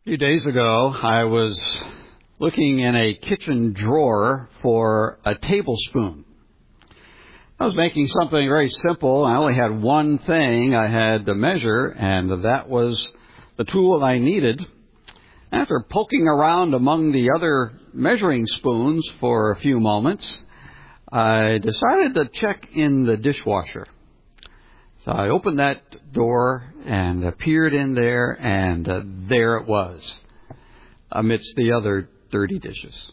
A few days ago, I was looking in a kitchen drawer for a tablespoon. I was making something very simple. I only had one thing I had to measure, and that was the tool I needed. After poking around among the other measuring spoons for a few moments, I decided to check in the dishwasher. So I opened that door and peered in there, and there it was, amidst the other dirty dishes.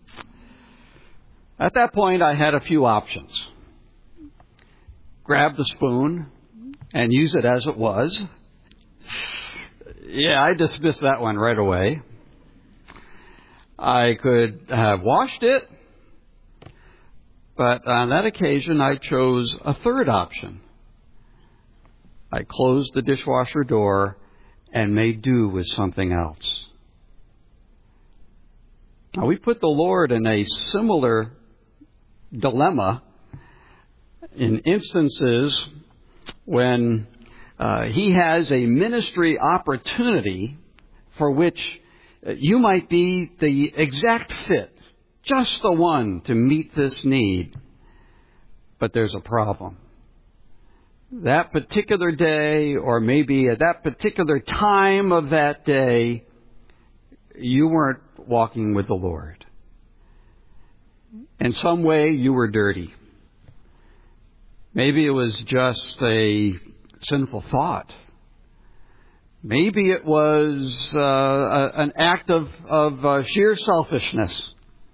At that point, I had a few options. Grab the spoon and use it as it was. Yeah, I dismissed that one right away. I could have washed it, but on that occasion, I chose a third option. I closed the dishwasher door and made do with something else. Now, we put the Lord in a similar dilemma in instances when He has a ministry opportunity for which you might be the exact fit, just the one to meet this need. But there's a problem. That particular day, or maybe at that particular time of that day, you weren't walking with the Lord. In some way, you were dirty. Maybe it was just a sinful thought. Maybe it was an act of sheer selfishness.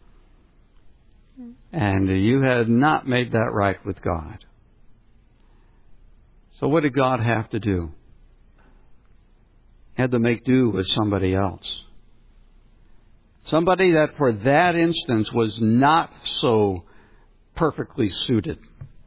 And you had not made that right with God. So what did God have to do? He had to make do with somebody else. Somebody that for that instance was not so perfectly suited.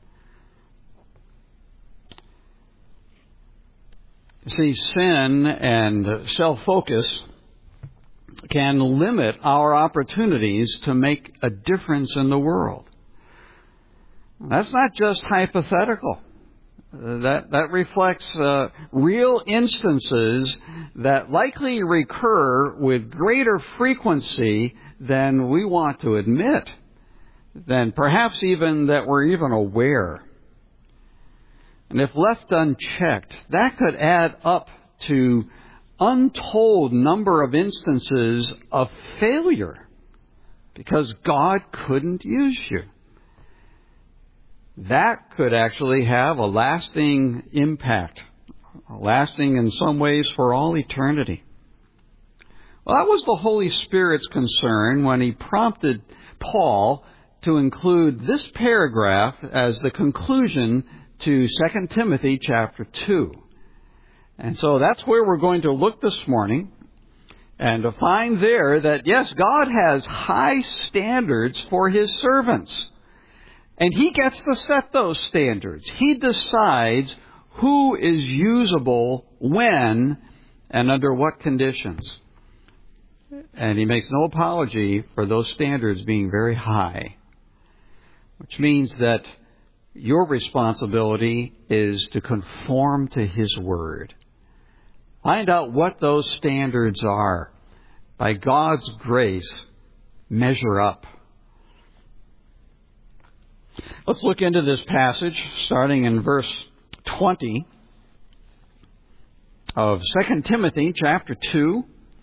You see, sin and self-focus can limit our opportunities to make a difference in the world. That's not just hypothetical. That reflects real instances that likely recur with greater frequency than we want to admit, than perhaps even that we're even aware. And if left unchecked, that could add up to untold number of instances of failure because God couldn't use you. That could actually have a lasting impact, lasting in some ways for all eternity. Well, that was the Holy Spirit's concern when He prompted Paul to include this paragraph as the conclusion to 2 Timothy chapter 2. And so that's where we're going to look this morning and to find there that, yes, God has high standards for His servants. And He gets to set those standards. He decides who is usable when and under what conditions. And He makes no apology for those standards being very high. Which means that your responsibility is to conform to His Word. Find out what those standards are. By God's grace, measure up. Let's look into this passage, starting in verse 20 of 2 Timothy chapter 2.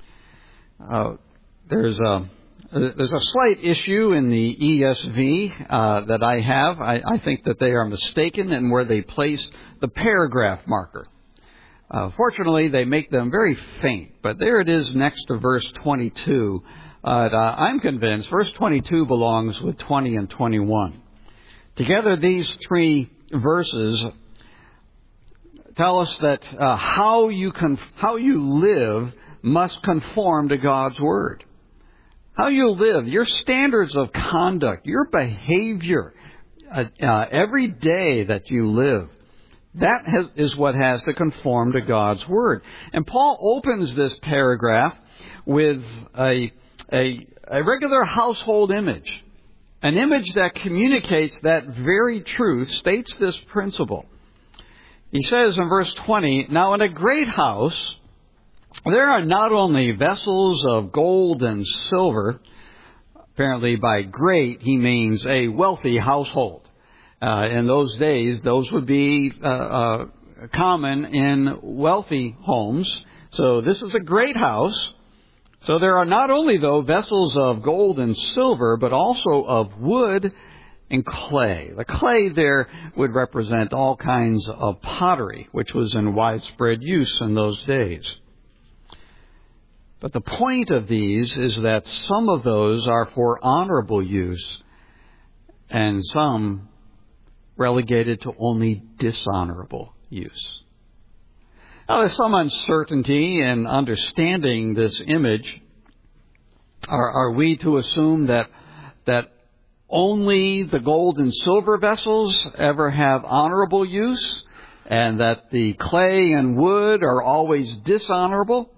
There's a slight issue in the ESV that I have. I think that they are mistaken in where they place the paragraph marker. Fortunately, they make them very faint, but there it is next to verse 22. I'm convinced verse 22 belongs with 20 and 21. Together, these three verses tell us that how you live must conform to God's Word. How you live, your standards of conduct, your behavior, every day that you live, that is what has to conform to God's Word. And Paul opens this paragraph with a regular household image. An image that communicates that very truth, states this principle. He says in verse 20, "Now in a great house There are not only vessels of gold and silver. Apparently by great, he means a wealthy household. In those days, those would be common in wealthy homes. So this is a great house. So there are not only, though, vessels of gold and silver, but also of wood and clay. The clay there would represent all kinds of pottery, which was in widespread use in those days. But the point of these is that some of those are for honorable use and some relegated to only dishonorable use. Now, there's some uncertainty in understanding this image. Are we to assume that only the gold and silver vessels ever have honorable use and that the clay and wood are always dishonorable?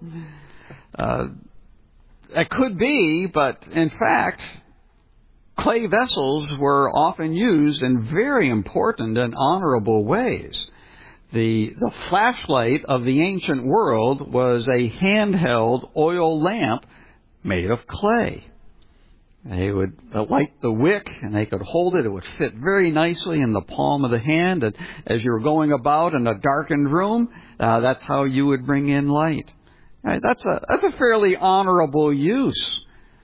That could be, but in fact, clay vessels were often used in very important and honorable ways. The flashlight of the ancient world was a handheld oil lamp made of clay. They would light the wick and they could hold it. It would fit very nicely in the palm of the hand. And as you were going about in a darkened room, that's how you would bring in light. Right, that's a fairly honorable use.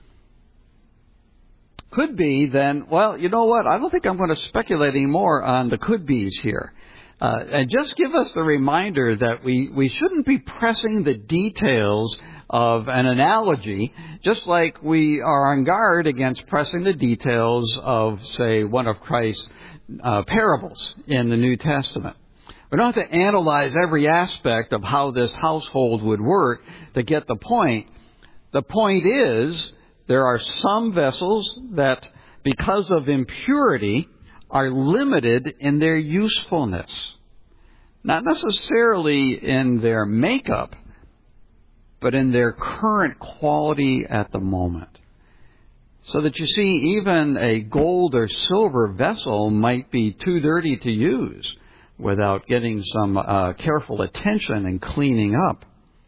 Could be then, well, you know what? I don't think I'm going to speculate anymore on the could-be's here. And just give us the reminder that we shouldn't be pressing the details of an analogy, just like we are on guard against pressing the details of, say, one of Christ's parables in the New Testament. We don't have to analyze every aspect of how this household would work to get the point. The point is, there are some vessels that, because of impurity, are limited in their usefulness. Not necessarily in their makeup, but in their current quality at the moment. So that you see, even a gold or silver vessel might be too dirty to use without getting some careful attention and cleaning up.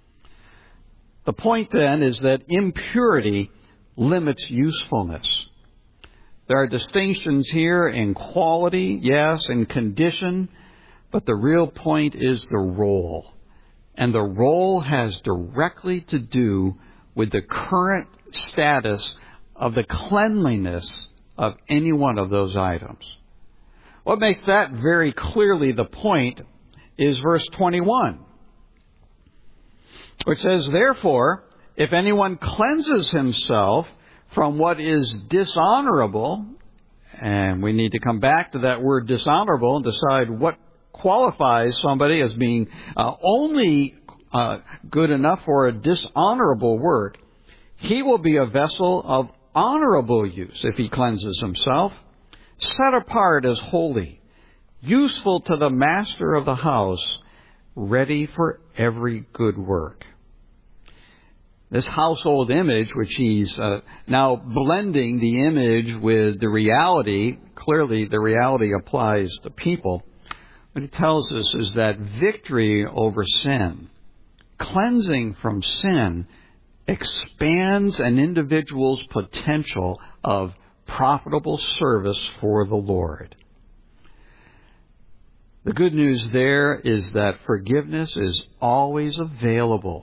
The point then is that impurity limits usefulness. There are distinctions here in quality, yes, in condition, but the real point is the role. And the role has directly to do with the current status of the cleanliness of any one of those items. What makes that very clearly the point is verse 21, which says, "Therefore, if anyone cleanses himself from what is dishonorable," and we need to come back to that word dishonorable and decide what qualifies somebody as being only good enough for a dishonorable work, he will be a vessel of honorable use if he cleanses himself, set apart as holy, useful to the master of the house, ready for every good work. This household image, which he's now blending the image with the reality, clearly the reality applies to people. What he tells us is that victory over sin, cleansing from sin, expands an individual's potential of profitable service for the Lord. The good news there is that forgiveness is always available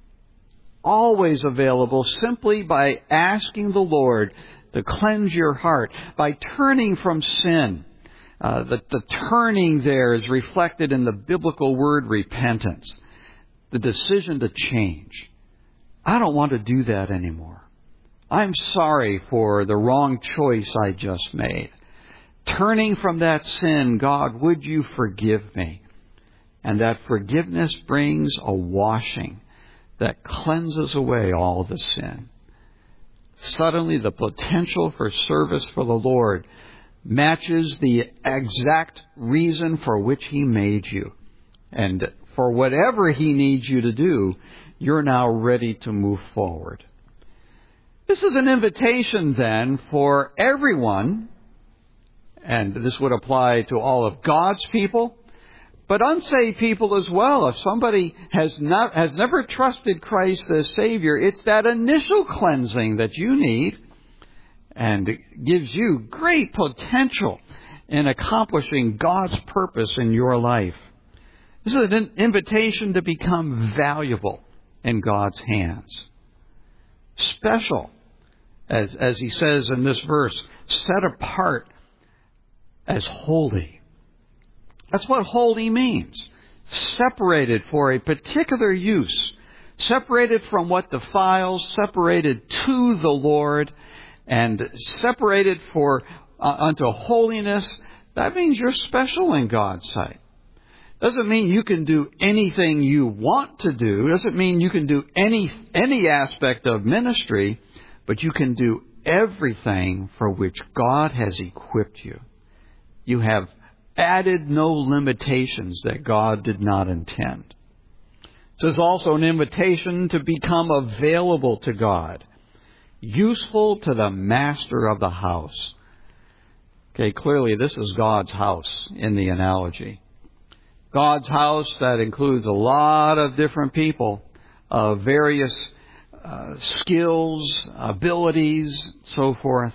simply by asking the Lord to cleanse your heart, by turning from sin. The turning there is reflected in the biblical word repentance, the decision to change. I don't want to do that anymore. I'm sorry for the wrong choice I just made. Turning from that sin, God, would you forgive me? And that forgiveness brings a washing that cleanses away all the sin. Suddenly, the potential for service for the Lord matches the exact reason for which He made you. And for whatever He needs you to do, you're now ready to move forward. This is an invitation then for everyone, and this would apply to all of God's people, But unsaved people as well. If somebody has never trusted Christ as Savior, it's that initial cleansing that you need, and it gives you great potential in accomplishing God's purpose in your life. This is an invitation to become valuable in God's hands. Special, as he says in this verse, set apart as holy. That's what holy means. Separated for a particular use. Separated from what defiles, separated to the Lord, and separated for unto holiness. That means you're special in God's sight. Doesn't mean you can do anything you want to do. Doesn't mean you can do any aspect of ministry, but you can do everything for which God has equipped you. You have added no limitations that God did not intend. This is also an invitation to become available to God, useful to the master of the house. Okay, clearly this is God's house in the analogy. God's house that includes a lot of different people of various skills, abilities, so forth.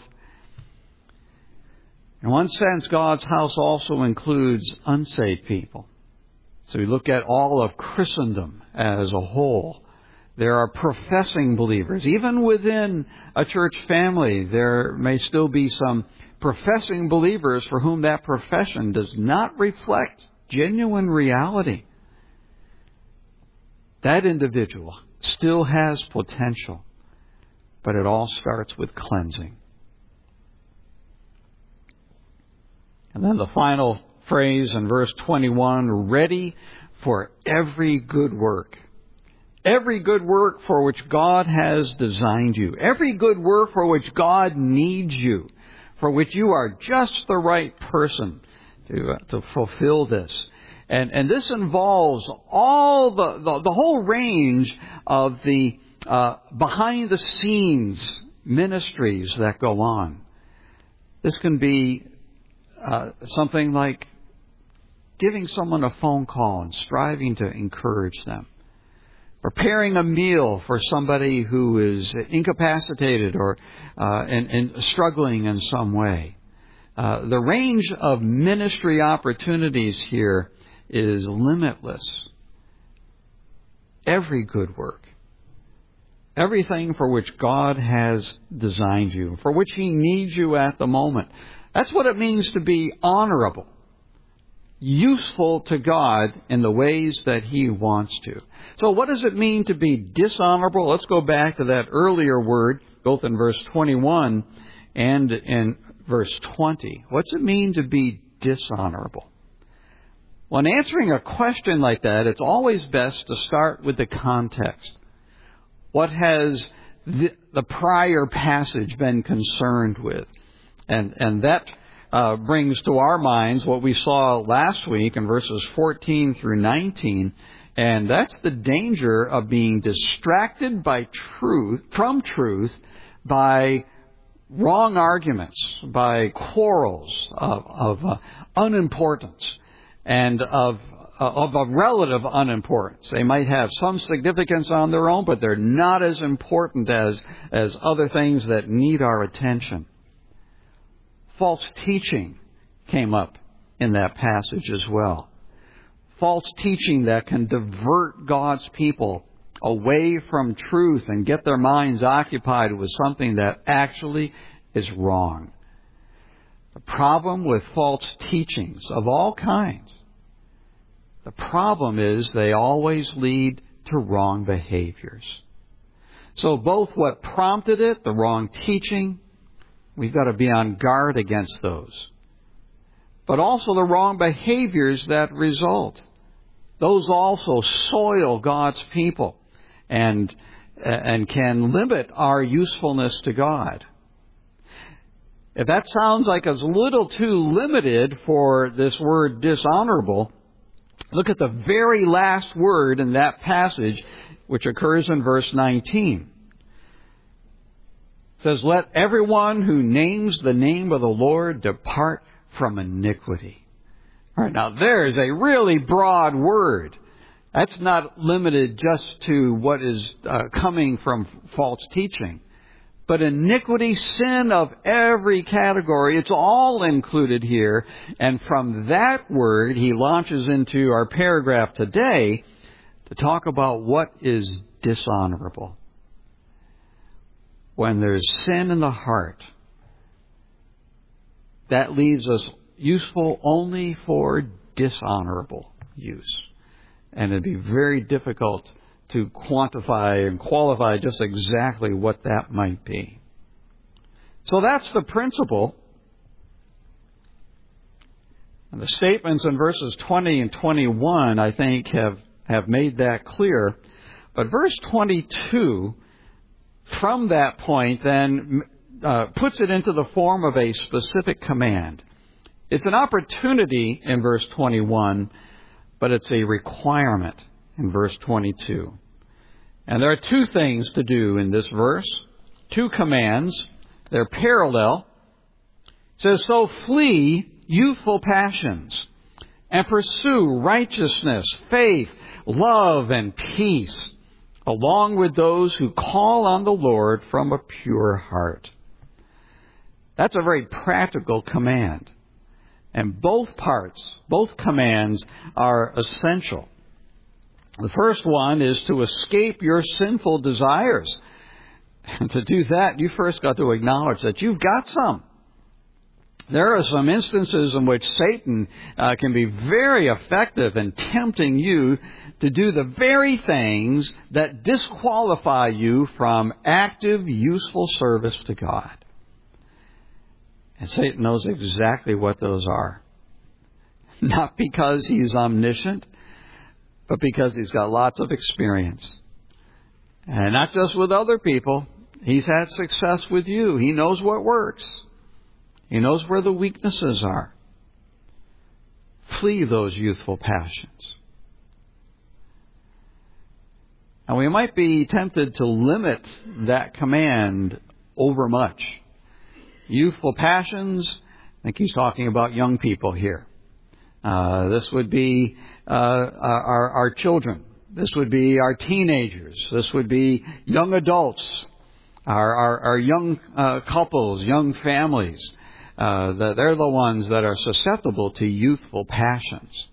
In one sense, God's house also includes unsaved people. So we look at all of Christendom as a whole. There are professing believers. Even within a church family, there may still be some professing believers for whom that profession does not reflect genuine reality. That individual still has potential, but it all starts with cleansing. And then the final phrase in verse 21, ready for every good work. Every good work for which God has designed you. Every good work for which God needs you. For which you are just the right person to fulfill this. And this involves all the whole range of the behind the scenes ministries that go on. This can be something like giving someone a phone call and striving to encourage them. Preparing a meal for somebody who is incapacitated or and struggling in some way. The range of ministry opportunities here is limitless. Every good work. Everything for which God has designed you, for which He needs you at the moment. That's what it means to be honorable. Useful to God in the ways that He wants to. So what does it mean to be dishonorable? Let's go back to that earlier word, both in verse 21 and in verse 20. What's it mean to be dishonorable? When answering a question like that, it's always best to start with the context. What has the prior passage been concerned with? And that brings to our minds what we saw last week in verses 14 through 19, and that's the danger of being distracted from truth by wrong arguments, by quarrels of unimportance and of a relative unimportance. They might have some significance on their own, but they're not as important as other things that need our attention. False teaching came up in that passage as well. False teaching that can divert God's people away from truth and get their minds occupied with something that actually is wrong. The problem with false teachings of all kinds, the problem is they always lead to wrong behaviors. So both what prompted it, the wrong teaching, we've got to be on guard against those. But also the wrong behaviors that result. Those also soil God's people and can limit our usefulness to God. If that sounds like it's a little too limited for this word dishonorable, look at the very last word in that passage, which occurs in verse 19. It says, let everyone who names the name of the Lord depart from iniquity. All right, now there's a really broad word. That's not limited just to what is coming from false teaching. But iniquity, sin of every category, it's all included here. And from that word, he launches into our paragraph today to talk about what is dishonorable. When there's sin in the heart, that leaves us useful only for dishonorable use. And it'd be very difficult to quantify and qualify just exactly what that might be. So that's the principle. And the statements in verses 20 and 21, I think, have made that clear. But verse 22, from that point, then puts it into the form of a specific command. It's an opportunity in verse 21, but it's a requirement in verse 22. And there are two things to do in this verse, two commands. They're parallel. It says, so flee youthful passions and pursue righteousness, faith, love, and peace, along with those who call on the Lord from a pure heart. That's a very practical command. And both commands are essential. The first one is to escape your sinful desires. And to do that, you first got to acknowledge that you've got some. There are some instances in which Satan can be very effective in tempting you to do the very things that disqualify you from active, useful service to God. And Satan knows exactly what those are. Not because he's omniscient, but because he's got lots of experience. And not just with other people. He's had success with you. He knows what works. He knows where the weaknesses are. Flee those youthful passions. And we might be tempted to limit that command overmuch. Youthful passions, I think he's talking about young people here. This would be our children. This would be our teenagers. This would be young adults, our young couples, young families. They're the ones that are susceptible to youthful passions.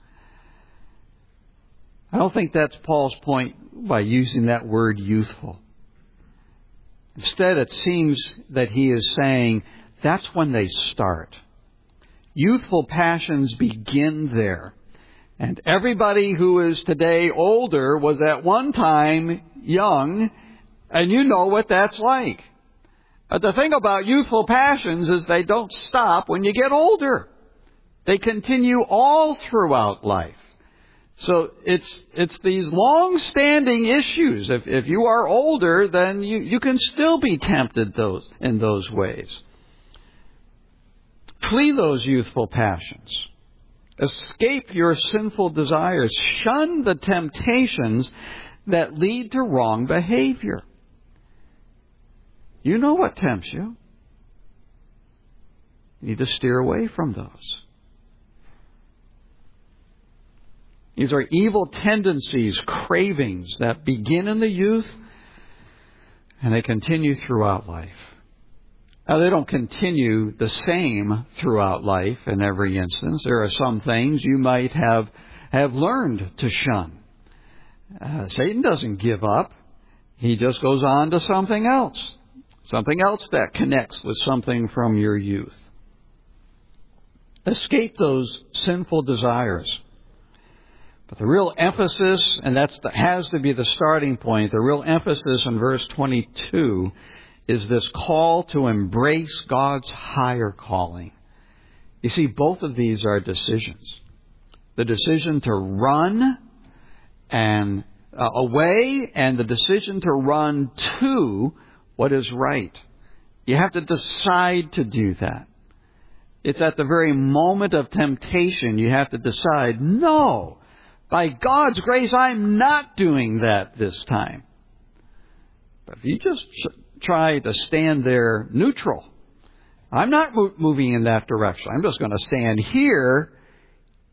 I don't think that's Paul's point by using that word youthful. Instead, it seems that he is saying that's when they start. Youthful passions begin there. And everybody who is today older was at one time young, and you know what that's like. But the thing about youthful passions is they don't stop when you get older. They continue all throughout life. So it's these long-standing issues. If you are older, then you can still be tempted in those ways. Flee those youthful passions. Escape your sinful desires. Shun the temptations that lead to wrong behavior. You know what tempts you. You need to steer away from those. These are evil tendencies, cravings that begin in the youth and they continue throughout life. Now, they don't continue the same throughout life in every instance. There are some things you might have learned to shun. Satan doesn't give up. He just goes on to something else that connects with something from your youth. Escape those sinful desires. But the real emphasis, and has to be the starting point, the real emphasis in verse 22 is this call to embrace God's higher calling. You see, both of these are decisions. The decision to run and away, and the decision to run to what is right. You have to decide to do that. It's at the very moment of temptation you have to decide, no, by God's grace, I'm not doing that this time. But if you just try to stand there neutral, I'm not moving in that direction. I'm just going to stand here.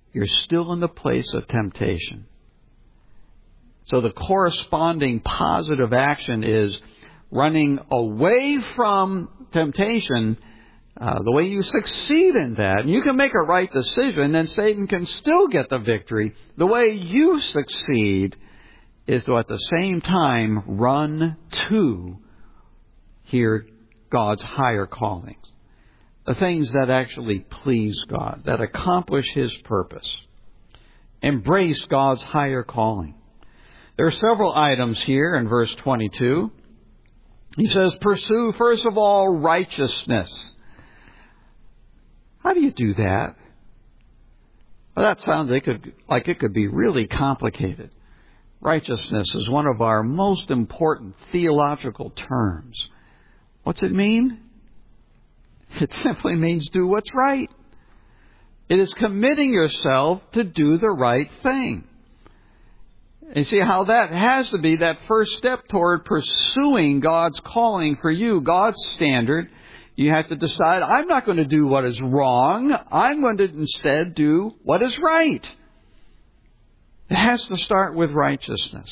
you're still in the place of temptation. So the corresponding positive action is running away from temptation. The way you succeed in that, and you can make a right decision, then Satan can still get the victory. The way you succeed is to at the same time run to hear God's higher callings. The things that actually please God, that accomplish His purpose. Embrace God's higher calling. There are several items here in verse 22. He says, pursue, first of all, righteousness. How do you do that? Well, that sounds like it could be really complicated. Righteousness is one of our most important theological terms. What's it mean? It simply means do what's right. It is committing yourself to do the right thing. And see how that has to be that first step toward pursuing God's calling for you, God's standard. You have to decide, I'm not going to do what is wrong. I'm going to instead do what is right. It has to start with righteousness.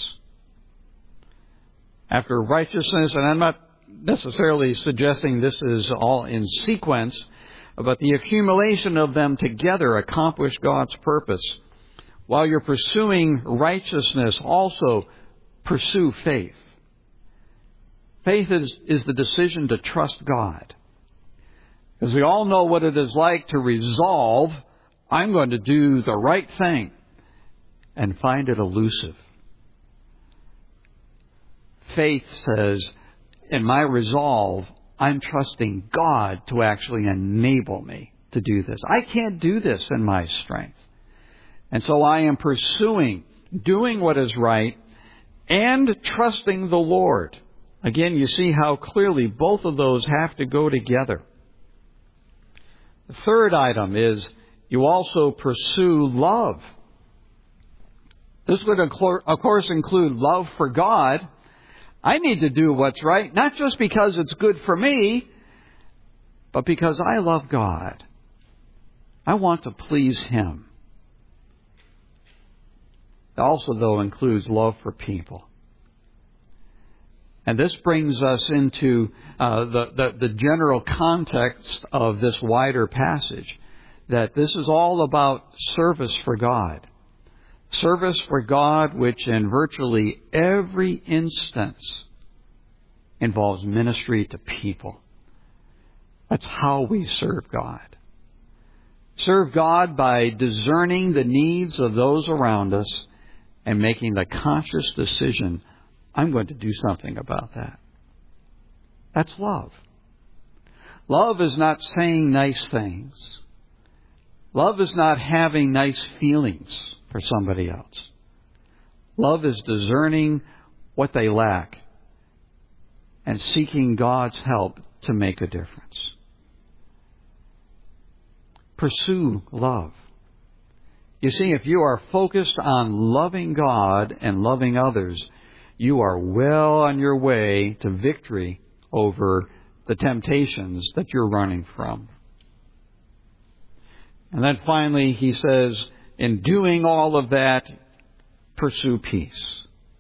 After righteousness, and I'm not necessarily suggesting this is all in sequence, but the accumulation of them together accomplish God's purpose. While you're pursuing righteousness, also pursue faith. Faith is the decision to trust God. Because we all know what it is like to resolve, I'm going to do the right thing, and find it elusive. Faith says, in my resolve, I'm trusting God to actually enable me to do this. I can't do this in my strength. And so I am pursuing doing what is right and trusting the Lord. Again, you see how clearly both of those have to go together. The third item is you also pursue love. This would, of course, include love for God. I need to do what's right, not just because it's good for me, but because I love God. I want to please Him. It also, though, includes love for people. And this brings us into the general context of this wider passage, that this is all about service for God. Service for God, which in virtually every instance involves ministry to people. That's how we serve God. Serve God by discerning the needs of those around us and making the conscious decision, I'm going to do something about that. That's love. Love is not saying nice things. Love is not having nice feelings for somebody else. Love is discerning what they lack and seeking God's help to make a difference. Pursue love. You see, if you are focused on loving God and loving others, you are well on your way to victory over the temptations that you're running from. And then finally, he says, in doing all of that, pursue peace.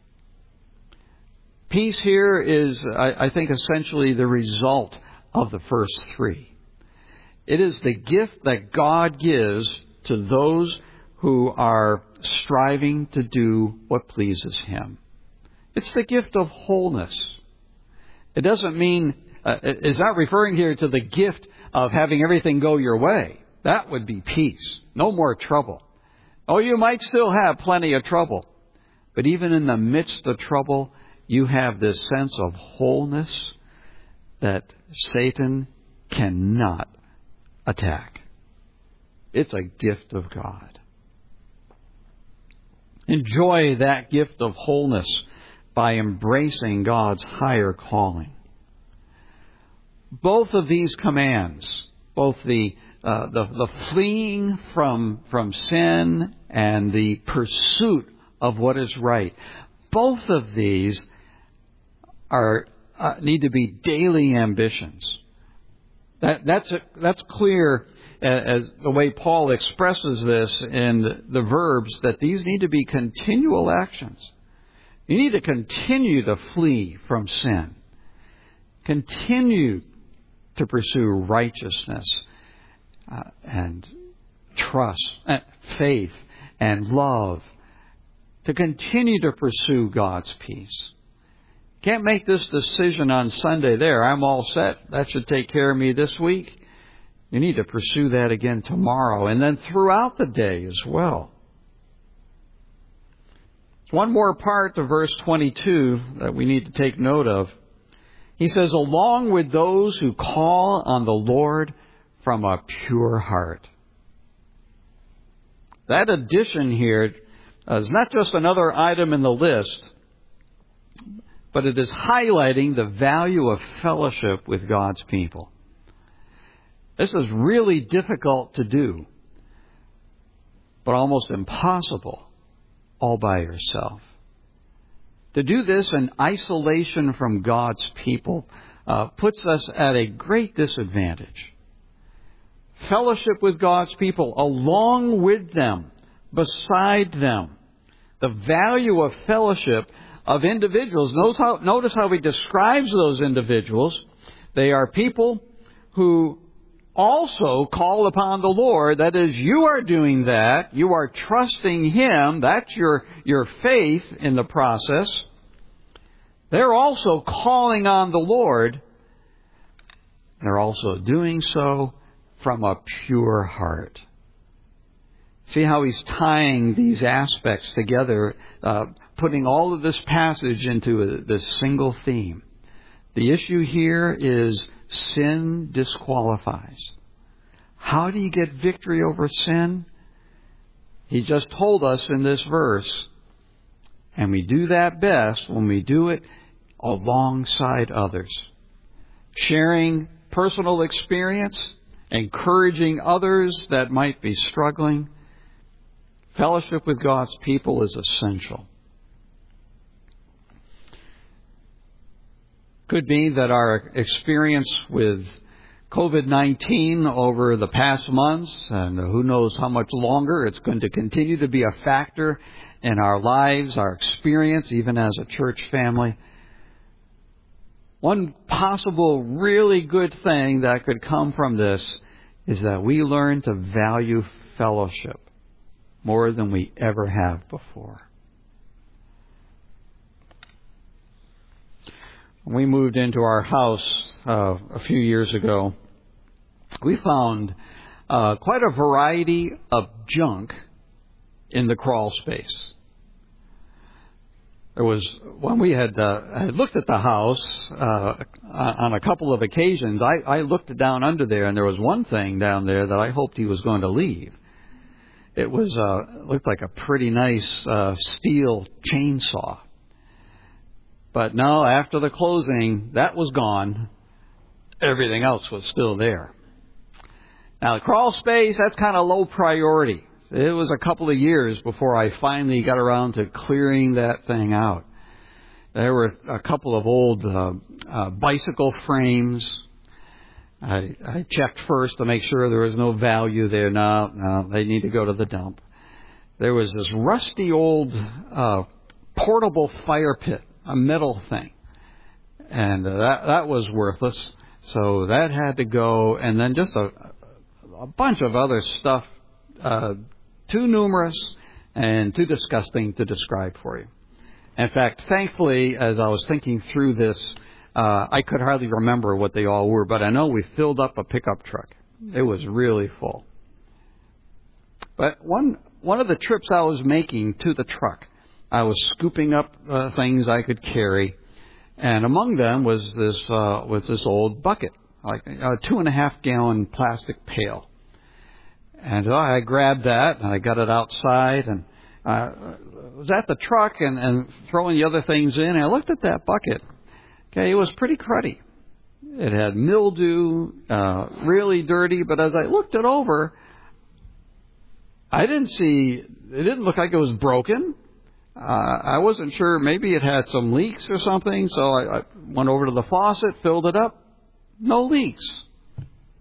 Peace here is, I think, essentially the result of the first three. It is the gift that God gives to those who are striving to do what pleases Him. It's the gift of wholeness. It doesn't mean, it's not referring here to the gift of having everything go your way. That would be peace. No more trouble. Oh, you might still have plenty of trouble. But even in the midst of trouble, you have this sense of wholeness that Satan cannot attack. It's a gift of God. Enjoy that gift of wholeness by embracing God's higher calling. Both of these commands, both the fleeing from sin and the pursuit of what is right, both of these need to be daily ambitions. That's clear as the way Paul expresses this in the verbs, that these need to be continual actions. You need to continue to flee from sin. Continue to pursue righteousness and trust, faith and love. To continue to pursue God's peace. Can't make this decision on Sunday there. I'm all set. That should take care of me this week. You need to pursue that again tomorrow and then throughout the day as well. One more part to verse 22 that we need to take note of. He says, along with those who call on the Lord from a pure heart. That addition here is not just another item in the list, but it is highlighting the value of fellowship with God's people. This is really difficult to do, but almost impossible all by yourself. To do this in isolation from God's people puts us at a great disadvantage. Fellowship with God's people, along with them, beside them. The value of fellowship of individuals. Notice how he describes those individuals. They are people who also call upon the Lord. That is, you are doing that. You are trusting Him. That's your faith in the process. They're also calling on the Lord. They're also doing so from a pure heart. See how he's tying these aspects together, putting all of this passage into this single theme. The issue here is sin disqualifies. How do you get victory over sin? He just told us in this verse. And we do that best when we do it alongside others. Sharing personal experience, encouraging others that might be struggling. Fellowship with God's people is essential. Could be that our experience with COVID-19 over the past months, and who knows how much longer, it's going to continue to be a factor in our lives, our experience, even as a church family. One possible really good thing that could come from this is that we learn to value fellowship more than we ever have before. When we moved into our house a few years ago, we found quite a variety of junk in the crawl space. There was, when we had looked at the house on a couple of occasions, I looked down under there, and there was one thing down there that I hoped he was going to leave. It was looked like a pretty nice steel chainsaw. But no, after the closing, that was gone. Everything else was still there. Now, the crawl space, that's kind of low priority. It was a couple of years before I finally got around to clearing that thing out. There were a couple of old bicycle frames. I checked first to make sure there was no value there. No, they need to go to the dump. There was this rusty old portable fire pit, a metal thing. And that was worthless. So that had to go. And then just a bunch of other stuff, too numerous and too disgusting to describe for you. In fact, thankfully, as I was thinking through this, I could hardly remember what they all were, but I know we filled up a pickup truck. It was really full. But one of the trips I was making to the truck, I was scooping up things I could carry, and among them was this old bucket, like a 2.5 gallon plastic pail. And I grabbed that and I got it outside and was at the truck and throwing the other things in. And I looked at that bucket. Okay, it was pretty cruddy. It had mildew, really dirty. But as I looked it over, it didn't look like it was broken. I wasn't sure. Maybe it had some leaks or something. So I went over to the faucet, filled it up. No leaks.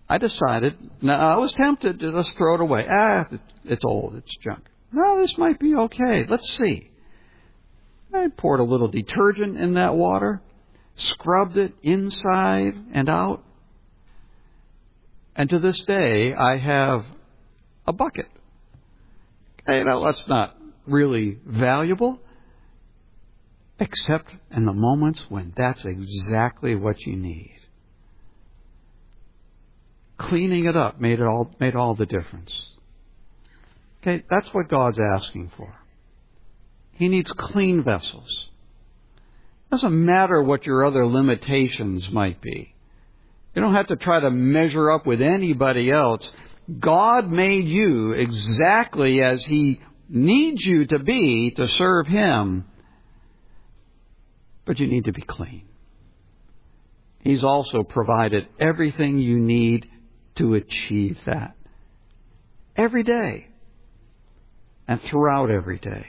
I decided, now I was tempted to just throw it away. It's old, it's junk. No, this might be okay. Let's see. I poured a little detergent in that water, scrubbed it inside and out. And to this day, I have a bucket. Okay, now that's not really valuable, except in the moments when that's exactly what you need. Cleaning it up made all the difference. Okay, that's what God's asking for. He needs clean vessels. Doesn't matter what your other limitations might be. You don't have to try to measure up with anybody else. God made you exactly as He needs you to be to serve Him. But you need to be clean. He's also provided everything you need to achieve that. Every day. And throughout every day.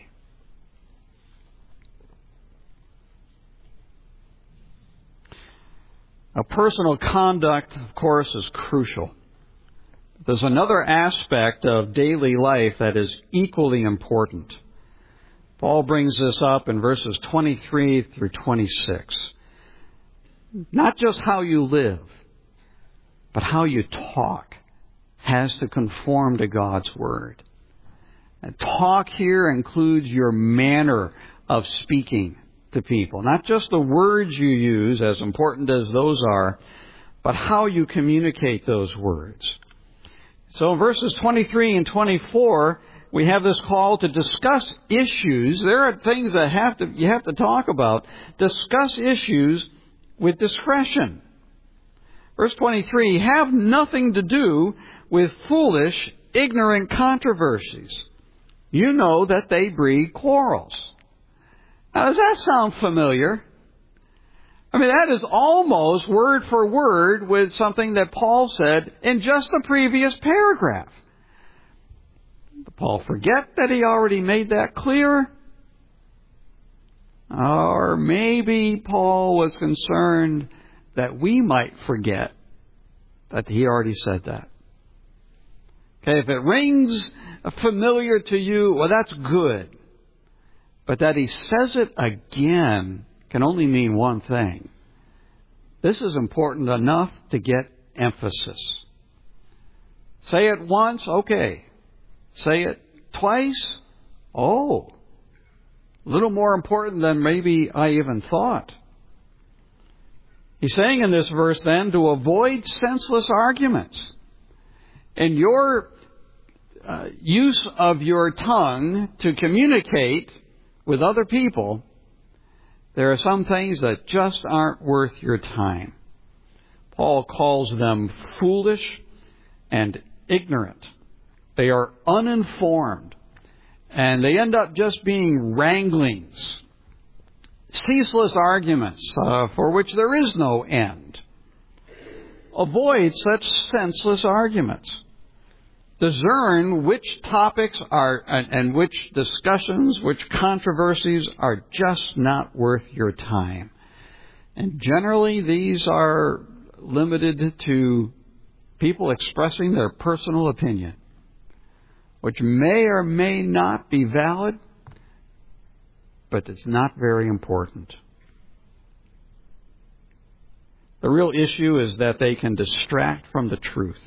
Now, personal conduct, of course, is crucial. There's another aspect of daily life that is equally important. Paul brings this up in verses 23 through 26. Not just how you live, but how you talk has to conform to God's Word. And talk here includes your manner of speaking to people. Not just the words you use, as important as those are, but how you communicate those words. So in verses 23 and 24, we have this call to discuss issues. There are things that you have to talk about. Discuss issues with discretion. Verse 23, have nothing to do with foolish, ignorant controversies. You know that they breed quarrels. Now, does that sound familiar? I mean, that is almost word for word with something that Paul said in just the previous paragraph. Did Paul forget that he already made that clear? Or maybe Paul was concerned that we might forget that he already said that. Okay, if it rings familiar to you, well, that's good. But that he says it again can only mean one thing. This is important enough to get emphasis. Say it once, okay. Say it twice, oh. A little more important than maybe I even thought. He's saying in this verse then to avoid senseless arguments. In your use of your tongue to communicate with other people, there are some things that just aren't worth your time. Paul calls them foolish and ignorant. They are uninformed. And they end up just being wranglings. Ceaseless arguments for which there is no end. Avoid such senseless arguments. Discern which topics are and which discussions, which controversies are just not worth your time. And generally these are limited to people expressing their personal opinion, which may or may not be valid, but it's not very important. The real issue is that they can distract from the truth.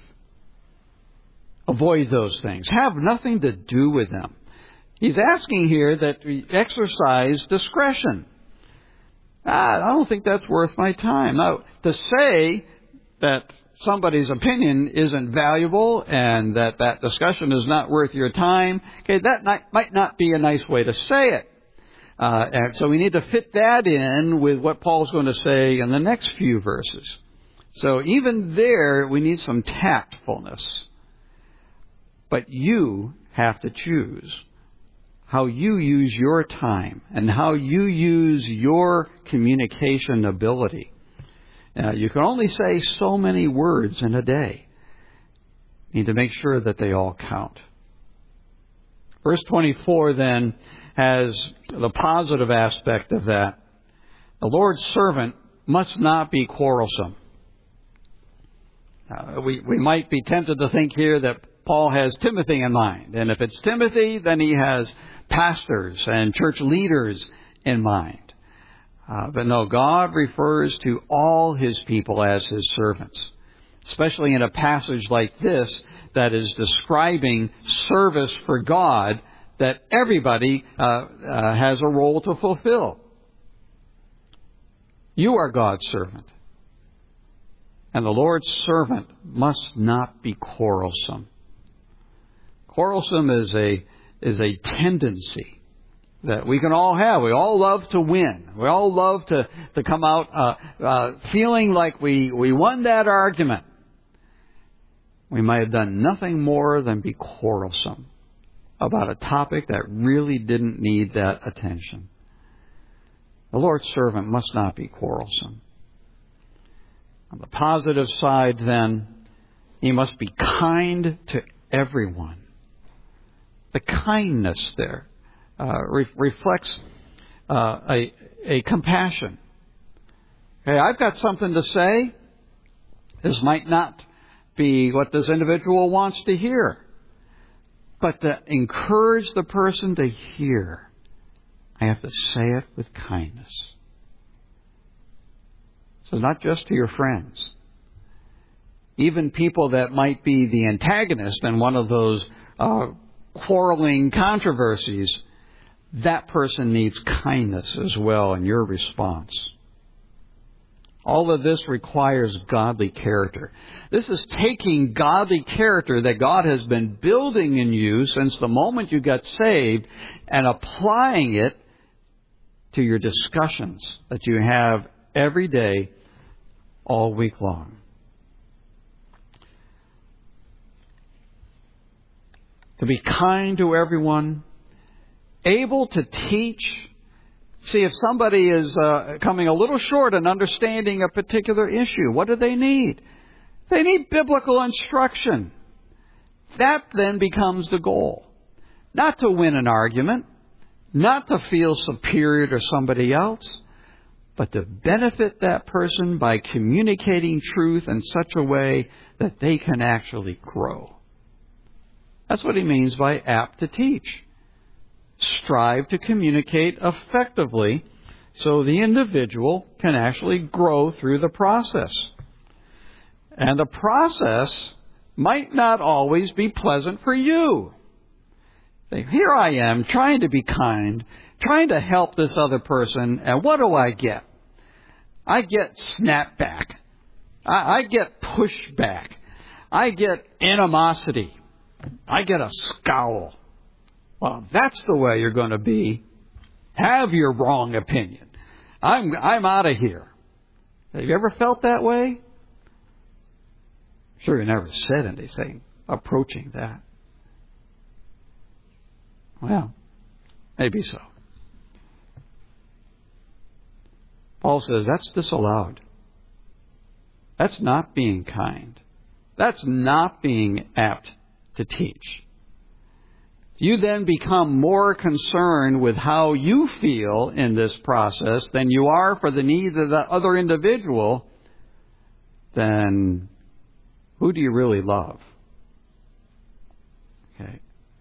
Avoid those things. Have nothing to do with them. He's asking here that we exercise discretion. I don't think that's worth my time. Now, to say that somebody's opinion isn't valuable and that discussion is not worth your time, okay, that might not be a nice way to say it. And so we need to fit that in with what Paul's going to say in the next few verses. So even there, we need some tactfulness. But you have to choose how you use your time and how you use your communication ability. You can only say so many words in a day. You need to make sure that they all count. Verse 24 then has the positive aspect of that. The Lord's servant must not be quarrelsome. We might be tempted to think here that Paul has Timothy in mind. And if it's Timothy, then he has pastors and church leaders in mind. But no, God refers to all His people as His servants, especially in a passage like this that is describing service for God that everybody has a role to fulfill. You are God's servant. And the Lord's servant must not be quarrelsome. Quarrelsome is a tendency that we can all have. We all love to win. We all love to come out feeling like we won that argument. We might have done nothing more than be quarrelsome about a topic that really didn't need that attention. The Lord's servant must not be quarrelsome. On the positive side, then, he must be kind to everyone. The kindness there reflects a compassion. Okay, I've got something to say. This might not be what this individual wants to hear, but to encourage the person to hear, I have to say it with kindness. So not just to your friends. Even people that might be the antagonist in one of those quarreling controversies, that person needs kindness as well in your response. All of this requires godly character. This is taking godly character that God has been building in you since the moment you got saved and applying it to your discussions that you have every day, all week long. To be kind to everyone, able to teach. See, if somebody is coming a little short in understanding a particular issue, what do they need? They need biblical instruction. That then becomes the goal. Not to win an argument, not to feel superior to somebody else, but to benefit that person by communicating truth in such a way that they can actually grow. That's what he means by apt to teach. Strive to communicate effectively so the individual can actually grow through the process. And the process might not always be pleasant for you. Here I am trying to be kind, trying to help this other person, and what do I get? I get snapback. I get pushback. I get animosity. I get a scowl. Well, that's the way you're going to be. Have your wrong opinion. I'm out of here. Have you ever felt that way? Sure, you never said anything approaching that. Well, maybe so. Paul says that's disallowed. That's not being kind. That's not being apt to teach. You then become more concerned with how you feel in this process than you are for the needs of the other individual, then who do you really love? Okay.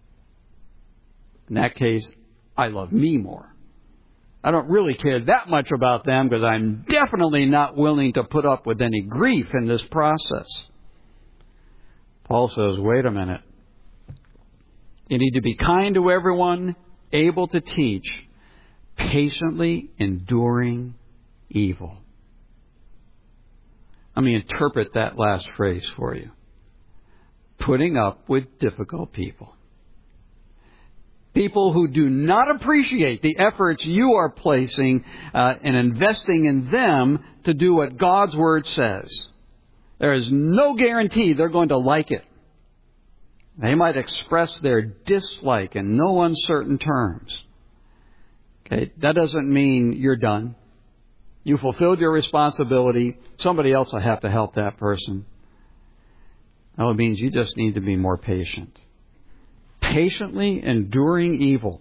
In that case, I love me more. I don't really care that much about them because I'm definitely not willing to put up with any grief in this process. Paul says, wait a minute. You need to be kind to everyone, able to teach, patiently enduring evil. Let me interpret that last phrase for you. Putting up with difficult people. People who do not appreciate the efforts you are placing and investing in them to do what God's Word says. There is no guarantee they're going to like it. They might express their dislike in no uncertain terms. Okay, that doesn't mean you're done. You fulfilled your responsibility. Somebody else will have to help that person. No, it means you just need to be more patient. Patiently enduring evil.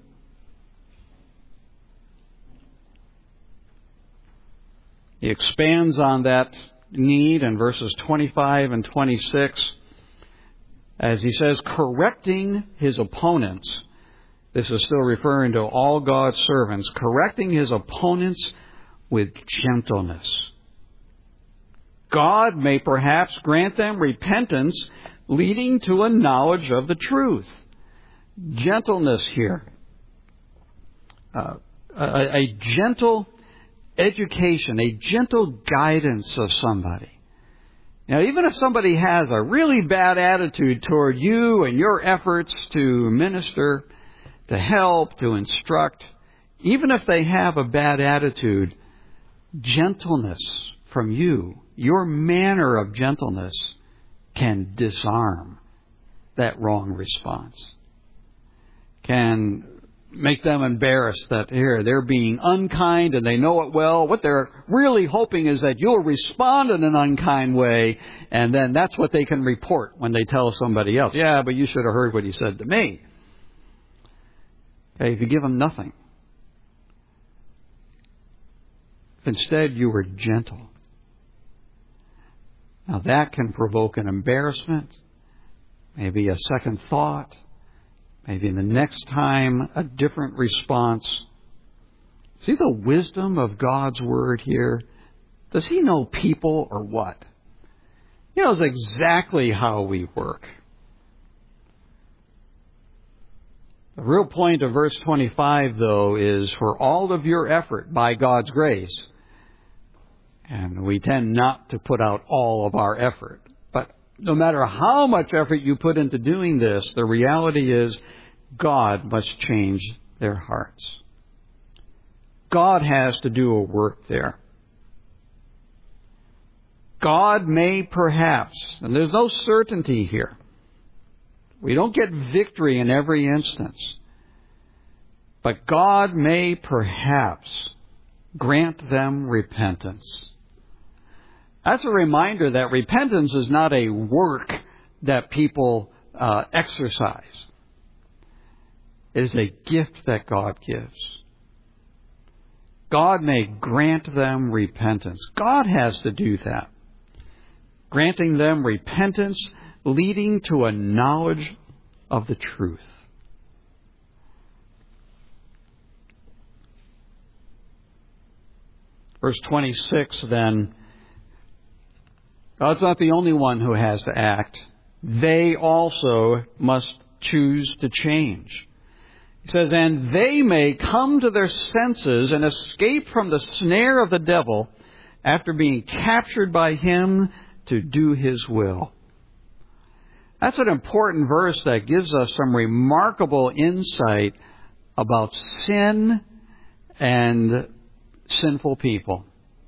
He expands on that need in verses 25 and 26, as he says, correcting his opponents. This is still referring to all God's servants, correcting his opponents with gentleness. God may perhaps grant them repentance leading to a knowledge of the truth. Gentleness here. A gentle education, a gentle guidance of somebody. Now, even if somebody has a really bad attitude toward you and your efforts to minister, to help, to instruct, even if they have a bad attitude, gentleness from you, your manner of gentleness, can disarm that wrong response. Can make them embarrassed that here they're being unkind and they know it well. What they're really hoping is that you'll respond in an unkind way, and then that's what they can report when they tell somebody else. Yeah, but you should have heard what he said to me. Okay, if you give them nothing. If instead you were gentle. Now that can provoke an embarrassment, maybe a second thought, maybe the next time a different response. See the wisdom of God's Word here? Does He know people or what? He knows exactly how we work. The real point of verse 25, though, is for all of your effort by God's grace, and we tend not to put out all of our effort, but no matter how much effort you put into doing this, the reality is God must change their hearts. God has to do a work there. God may perhaps, and there's no certainty here. We don't get victory in every instance. But God may perhaps grant them repentance. That's a reminder that repentance is not a work that people exercise. It is a gift that God gives. God may grant them repentance. God has to do that. Granting them repentance, leading to a knowledge of the truth. Verse 26 then, God's not the only one who has to act. They also must choose to change. He says, and they may come to their senses and escape from the snare of the devil after being captured by him to do his will. That's an important verse that gives us some remarkable insight about sin and sinful people.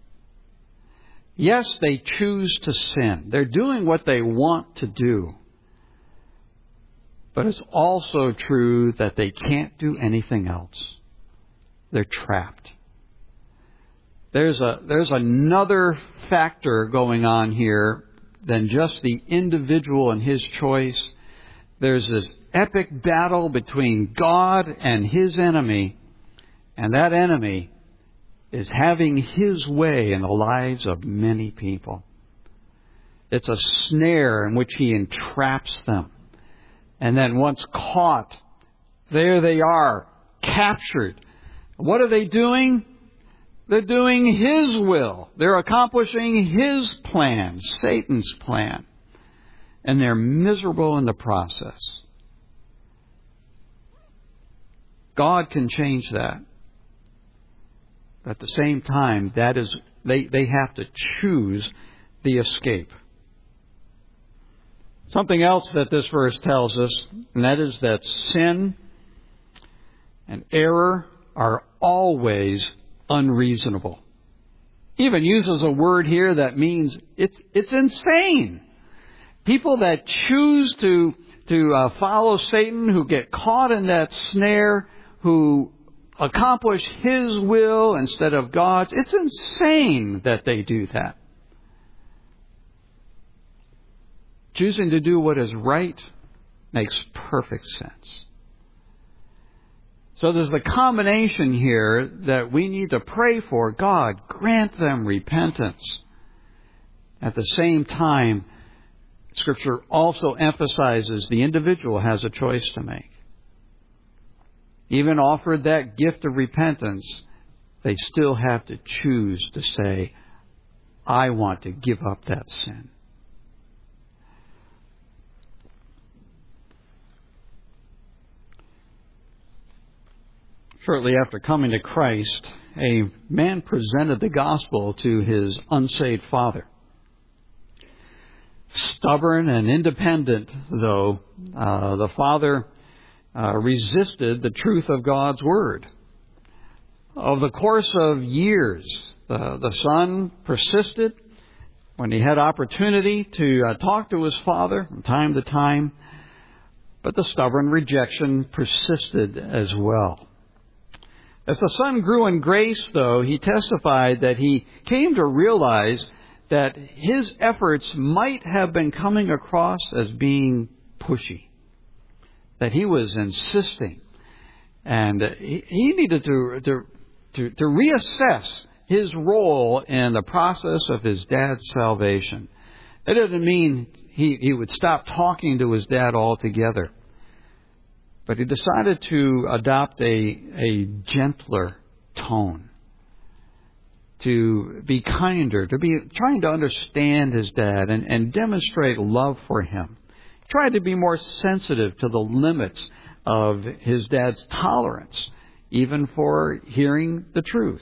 Yes, they choose to sin. They're doing what they want to do. But it's also true that they can't do anything else. They're trapped. There's another factor going on here than just the individual and his choice. There's this epic battle between God and his enemy, and that enemy is having his way in the lives of many people. It's a snare in which he entraps them. And then once caught, there they are, captured. What are they doing? They're doing his will. They're accomplishing his plan, Satan's plan. And they're miserable in the process. God can change that. But at the same time, that is, they have to choose the escape. Something else that this verse tells us, and that is that sin and error are always unreasonable. He even uses a word here that means it's insane. People that choose to follow Satan, who get caught in that snare, who accomplish his will instead of God's, it's insane that they do that. Choosing to do what is right makes perfect sense. So there's the combination here that we need to pray for. God, grant them repentance. At the same time, Scripture also emphasizes the individual has a choice to make. Even offered that gift of repentance, they still have to choose to say, I want to give up that sin. Shortly after coming to Christ, a man presented the gospel to his unsaved father. Stubborn and independent, though, the father resisted the truth of God's Word. Over the course of years, the son persisted when he had opportunity to talk to his father from time to time, but the stubborn rejection persisted as well. As the son grew in grace, though, he testified that he came to realize that his efforts might have been coming across as being pushy, that he was insisting, and he needed to reassess his role in the process of his dad's salvation. That doesn't mean he would stop talking to his dad altogether. But he decided to adopt a gentler tone, to be kinder, to be trying to understand his dad and demonstrate love for him. He tried to be more sensitive to the limits of his dad's tolerance, even for hearing the truth.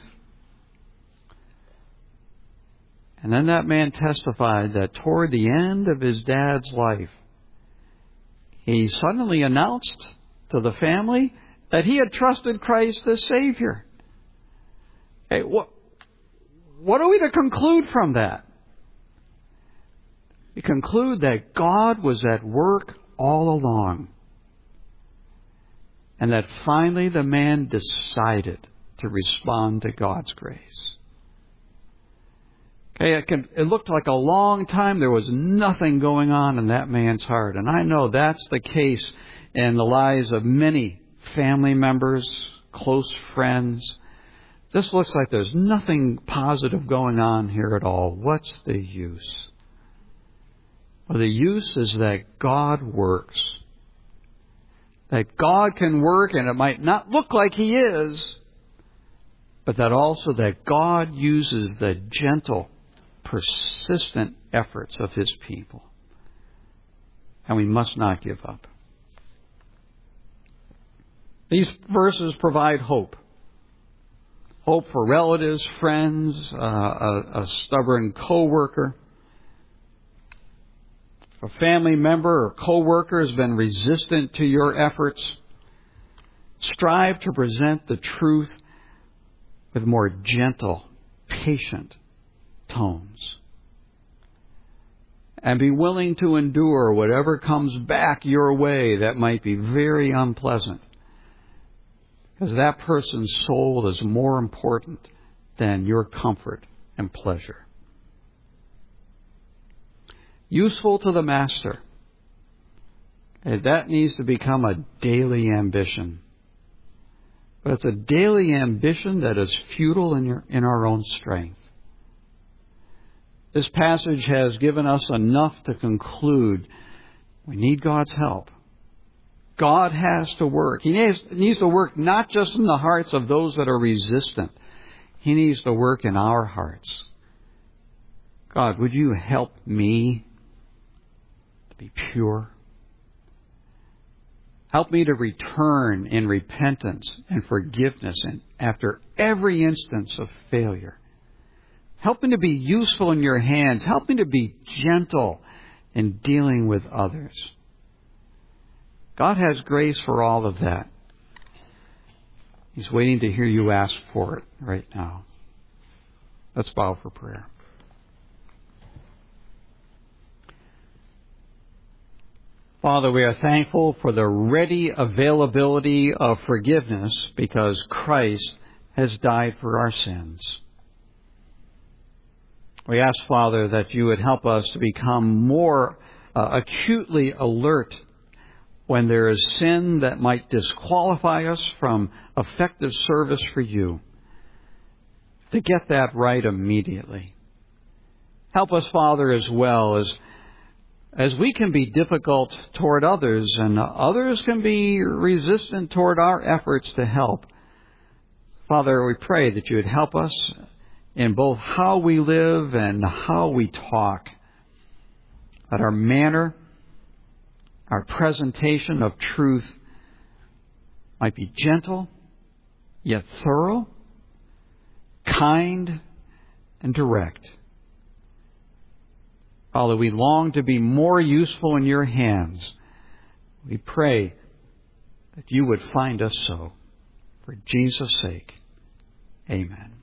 And then that man testified that toward the end of his dad's life, he suddenly announced to the family that he had trusted Christ as Savior. Hey, what are we to conclude from that? We conclude that God was at work all along, and that finally the man decided to respond to God's grace. Okay, it looked like a long time there was nothing going on in that man's heart, and I know that's the case in the lives of many family members, close friends. This looks like there's nothing positive going on here at all. What's the use? Well, the use is that God works. That God can work, and it might not look like He is, but that also that God uses the gentle, persistent efforts of His people. And we must not give up. These verses provide hope. Hope for relatives, friends, a stubborn coworker. If a family member or coworker has been resistant to your efforts, strive to present the truth with more gentle, patient tones. And be willing to endure whatever comes back your way that might be very unpleasant. Because that person's soul is more important than your comfort and pleasure. Useful to the Master. That needs to become a daily ambition. But it's a daily ambition that is futile in our own strength. This passage has given us enough to conclude we need God's help. God has to work. He needs to work not just in the hearts of those that are resistant. He needs to work in our hearts. God, would you help me to be pure? Help me to return in repentance and forgiveness and after every instance of failure. Help me to be useful in your hands. Help me to be gentle in dealing with others. God has grace for all of that. He's waiting to hear you ask for it right now. Let's bow for prayer. Father, we are thankful for the ready availability of forgiveness because Christ has died for our sins. We ask, Father, that you would help us to become more acutely alert when there is sin that might disqualify us from effective service for you, to get that right immediately. Help us, Father, as well as we can be difficult toward others and others can be resistant toward our efforts to help. Father, we pray that you would help us in both how we live and how we talk, that our manner, our presentation of truth might be gentle, yet thorough, kind, and direct. Father, we long to be more useful in your hands. We pray that you would find us so. For Jesus' sake, amen.